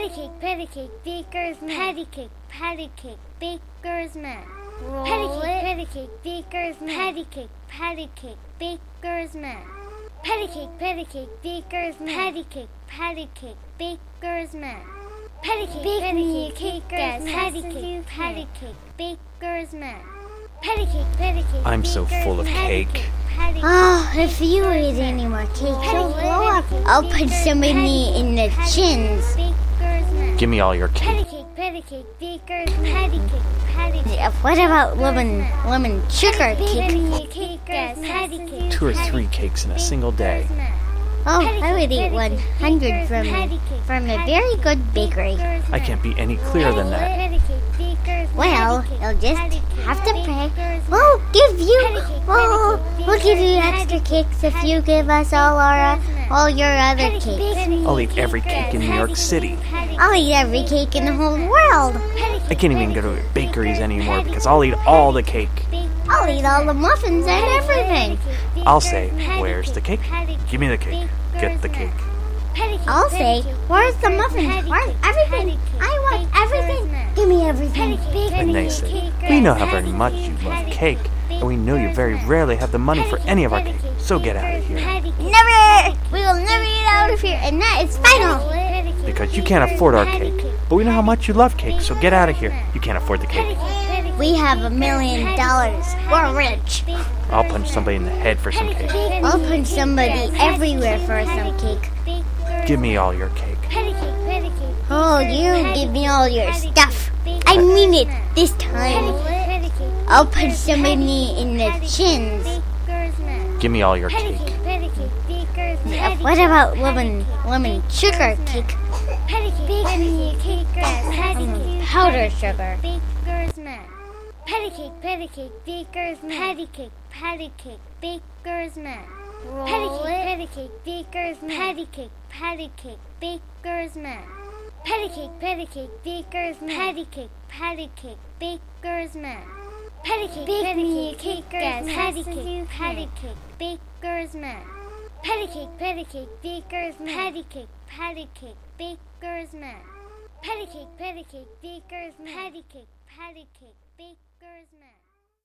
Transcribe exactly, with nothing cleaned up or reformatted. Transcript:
Patty cake, patty cake, baker's man. Patty cake, patty cake, baker's man. Roll patty cake, patty cake, baker's man. Patty cake, patty cake, baker's man. Patty cake, patty cake, baker's man. Patty cake, patty cake, baker's man. Patty cake, patty cake, baker's man. Patty cake, patty cake, baker's man. Patty cake, patty cake. I'm so full of cake. Oh, if you eat any more cake, you'll blow up. I'll punch somebody in the chins. Give me all your Patty cake. cake, patty cake, baker's patty cake, patty cake. Yeah, what about lemon lemon sugar cake? Patty cake. Two or three cakes in a single day. Oh, I would eat one hundred from from a very good bakery. I can't be any clearer than that. Well, you'll just have to pray. We'll give you, we'll, we'll give you extra cakes if you give us all our, uh, all your other cakes. I'll eat every cake in New York City. I'll eat every cake in the whole world. I can't even go to bakeries anymore because I'll eat all the cake. I'll eat all the muffins and everything. I'll say, where's the cake? Give me the cake. Get the cake. I'll say, where's the muffins? Where's everything? I want everything. Give me everything. And they say, we know how very much you love cake, and we know you very rarely have the money for any of our cake, so get out of here. Never! We will never get out of here, and that is final. Because you can't afford our cake, but we know how much you love cake, so get out of here. You can't afford the cake. We have a million dollars. We're rich. I'll punch somebody in the head for some cake. I'll punch somebody everywhere for some cake. Give me all your cake. Oh, you give me all your stuff. I mean it this time. I'll punch somebody in the chins. Give me all your cake. Yeah, what about lemon lemon sugar cake? Um, powder sugar. Patty cake, patty cake, baker's man. Patty cake, patty cake, baker's man. Patty cake, patty cake, baker's man. Patty cake, patty cake, baker's man. Patty cake, patty cake, baker's man. Patty cake, patty cake, baker's man. Patty cake, patty cake, baker's man. Patty cake, patty cake, baker's man. Patty cake, patty cake, baker's man. Patty cake, patty cake, baker's man. Patty cake, patty cake, baker's man. Patty cake, patty cake, baker's man.